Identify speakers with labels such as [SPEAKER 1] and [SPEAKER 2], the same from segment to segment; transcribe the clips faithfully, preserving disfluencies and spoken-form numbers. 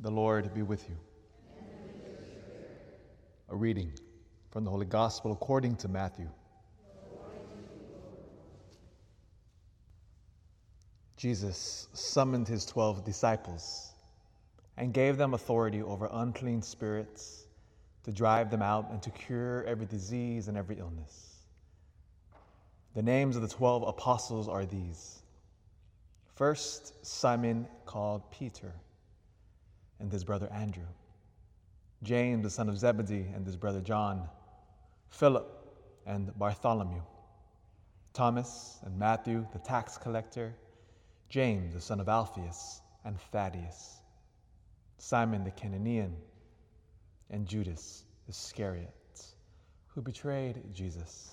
[SPEAKER 1] The Lord be with you. A reading from the Holy Gospel according to Matthew. Jesus summoned his twelve disciples and gave them authority over unclean spirits to drive them out and to cure every disease and every illness. The names of the twelve apostles are these. First, Simon called Peter, and his brother Andrew, James the son of Zebedee and his brother John, Philip and Bartholomew, Thomas and Matthew the tax collector, James the son of Alphaeus and Thaddeus, Simon the Cananean, and Judas Iscariot, who betrayed Jesus.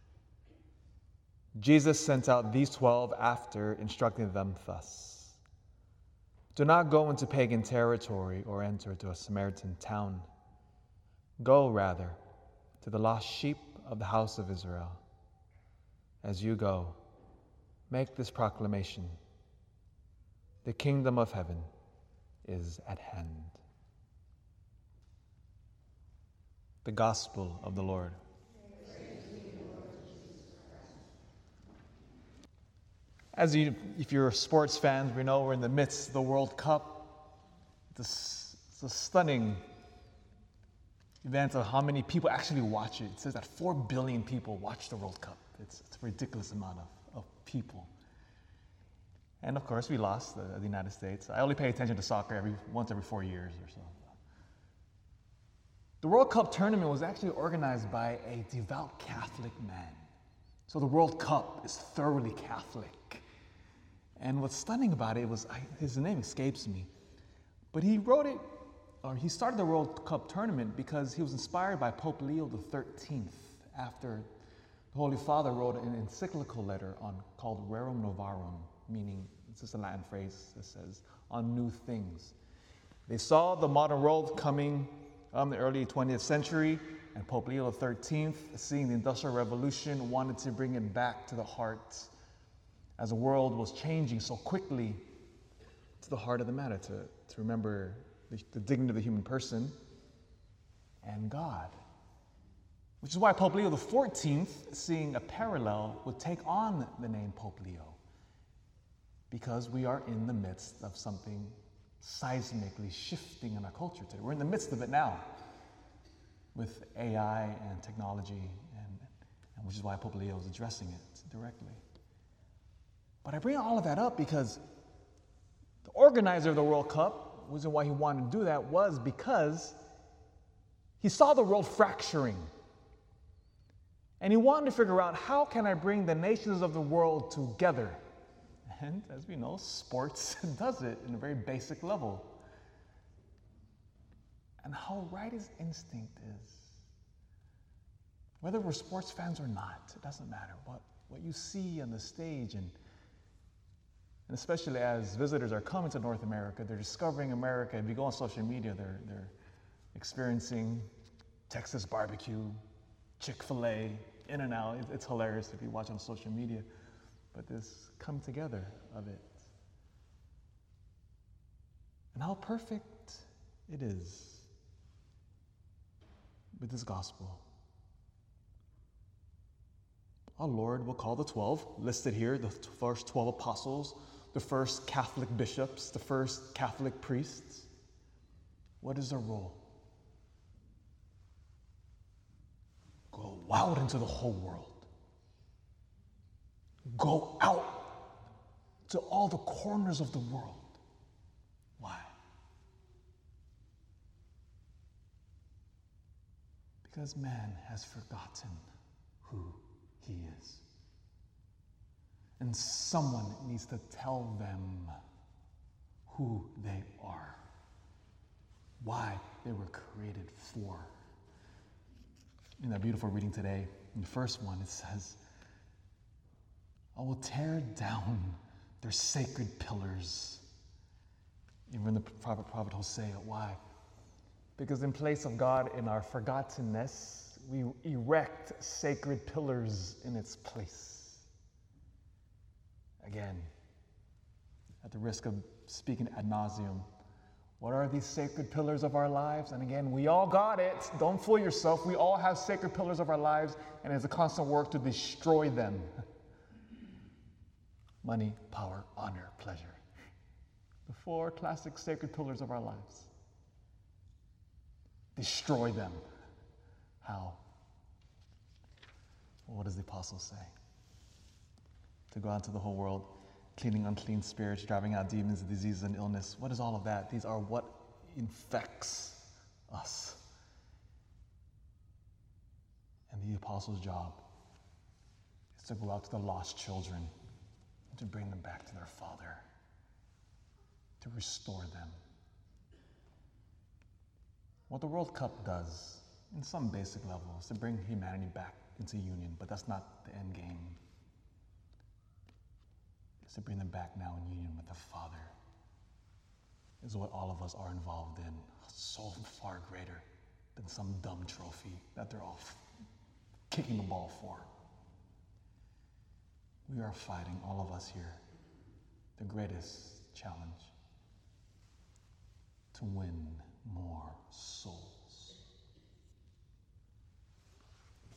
[SPEAKER 1] Jesus sent out these twelve after instructing them thus: do not go into pagan territory or enter into a Samaritan town. Go, rather, to the lost sheep of the house of Israel. As you go, make this proclamation: the kingdom of heaven is at hand. The Gospel of the Lord. As you, if you're sports fans, we know we're in the midst of the World Cup. This, it's a stunning event of how many people actually watch it. It says that four billion people watch the World Cup. It's, it's a ridiculous amount of, of people. And of course, we lost the, the United States. I only pay attention to soccer every once every four years or so. The World Cup tournament was actually organized by a devout Catholic man. So the World Cup is thoroughly Catholic. And what's stunning about it was, I, his name escapes me, but he wrote it, or he started the World Cup tournament because he was inspired by Pope Leo the thirteenth after the Holy Father wrote an encyclical letter on called Rerum Novarum, meaning, it's just a Latin phrase that says, on new things. They saw the modern world coming um, the early twentieth century, and Pope Leo the thirteenth, seeing the Industrial Revolution, wanted to bring it back to the heart as the world was changing so quickly, to the heart of the matter, to, to remember the, the dignity of the human person and God. Which is why Pope Leo the fourteenth, seeing a parallel, would take on the name Pope Leo, because we are in the midst of something seismically shifting in our culture today. We're in the midst of it now with A I and technology, and, and which is why Pope Leo is addressing it directly. But I bring all of that up because the organizer of the World Cup, the reason why he wanted to do that was because he saw the world fracturing. And he wanted to figure out, how can I bring the nations of the world together? And as we know, sports does it in a very basic level. And how right his instinct is. Whether we're sports fans or not, it doesn't matter. What, what you see on the stage, and, and especially as visitors are coming to North America, they're discovering America. If you go on social media, they're, they're experiencing Texas barbecue, Chick-fil-A, In-N-Out. It, it's hilarious if you watch on social media. But this come together of it. And how perfect it is with this gospel. Our Lord will call the twelve, listed here, the first twelve apostles, the first Catholic bishops, the first Catholic priests. What is their role? Go out into the whole world. Go out to all the corners of the world. Why? Because man has forgotten who he is. And someone needs to tell them who they are, why they were created for. In that beautiful reading today, in the first one, it says, I will tear down their sacred pillars. Even the prophet, prophet Hosea. Why? Because in place of God in our forgottenness, we erect sacred pillars in its place. Again, at the risk of speaking ad nauseum, What are these sacred pillars of our lives? And again, we all got it. Don't fool yourself. We all have sacred pillars of our lives, and it's a constant work to destroy them. Money, power, honor, pleasure. The four classic sacred pillars of our lives. Destroy them. How? Well, what does the apostle say? To go out into the whole world, cleaning unclean spirits, driving out demons, diseases, and illness. What is all of that? These are what infects us. And the apostle's job is to go out to the lost children and to bring them back to their Father, to restore them. What the World Cup does, in some basic level, is to bring humanity back into union, but that's not the end game. It's to bring them back now in union with the Father. Is what all of us are involved in, so far greater than some dumb trophy that they're all f- kicking the ball for. We are fighting, all of us here, the greatest challenge: to win more souls.